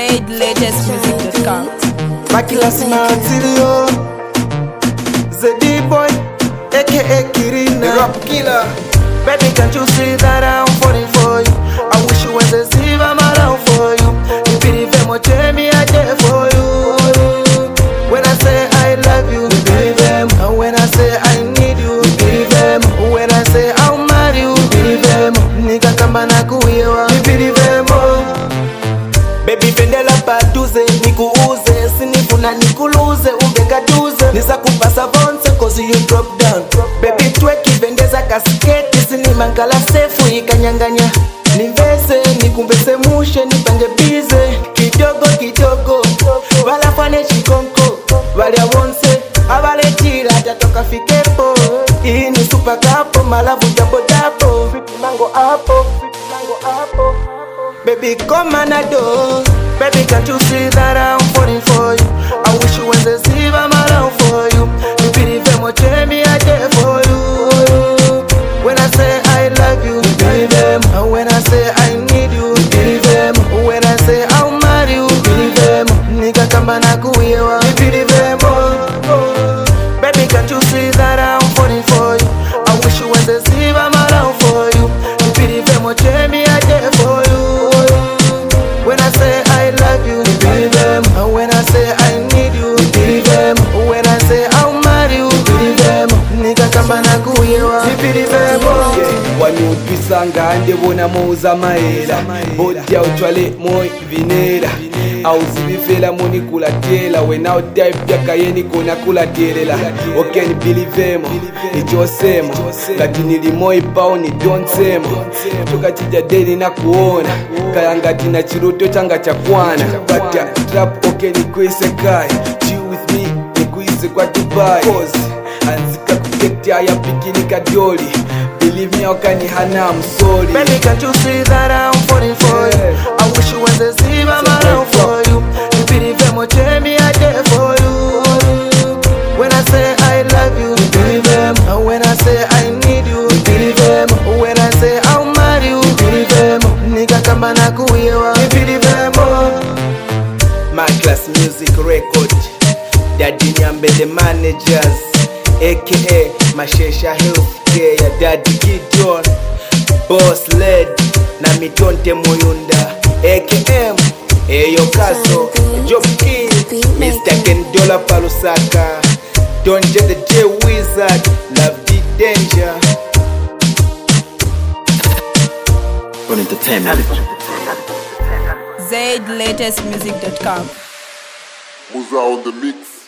ZLatestmusic.com. Makila Simantilio, ZD boy, aka Kirina, the rap killer. Baby, can't you see that I'm falling for you? I wish you was a sieve, I'm around for you. If it is more me, I dare for you. When I say I love you, believe them. And when I say I need you, believe them. When I say I'll marry you, believe them. Nigga kamba na kuyewa, believe them. Baby pendela patuze, nikuuze, sinifuna nikuluze, umbekaduze. Nisa kupasa bonse, cause you drop down. Baby tweki, vendeza kasketi, sinimangala sefu, ikanyanganya. Nimvese, nikumbese mushe, nipange bize. Kidogo, kidogo, wala fane chikonko. Wale awonse, awale chila, jatoka fikepo. Hii ni super kapo, malavu jabo dapo. Fiti mango hapo, fiti mango hapo. Baby, come and adore. Baby, can't you see that I'm falling for you? I wish you was a sieve, I'm around for you. You believe them, what me, I dare for you. When I say I love you, you believe them. And when I say I need you, you believe them. When I say I'll marry you, you believe them. Nigga kamba na kuyewa, you believe them. Baby, can't you see that I'm falling for you? I wish you was a sieve, I'm around for you. You believe them, what me, I dare for you. When I say I love you, you believe them. And when I say I need you, you believe them. When I say I'll marry you, you believe them. Nigga kamba na kuyewa, you believe them. Wanu pisanga ande bona mouza maela. Bodi ya utwale moi vinera. Auzibifela moni kula tela. When out type ya kayeni kona kula telela. Okay ni believe them. Ni josemo. Lakini li moi pao ni don't semo. Toka chija deli na kuona. Kayangati na chiruto changa chakwana. Bata trap okay ni kwese kai. Chill with me ni kwese kwa Dubai. Pause. Anzika kuketia ya pikini kadoli. Believe me, okani hana, I'm sorry. Baby, can't you see that I'm falling for you? I wish you was a sieve, I'm around for you. You believe them, what me, I dare for you. When I say I love you, you believe them. And when I say I need you, you believe them. When I say I'll marry you, you believe them. Nigga kamba na kuyewa, you believe them. Makila Music Record, Daddy Nyambe the managers, aka Mashesha Healthcare ya Daddy Gideon, Boss Led na Mitonte Muyunda, AKM Eyo Kaso, Job King, Mr. Kendola Palusaka, Donje the J Wizard, Love the Danger. On entertainment. ZLatestmusic.com. Musa on the mix.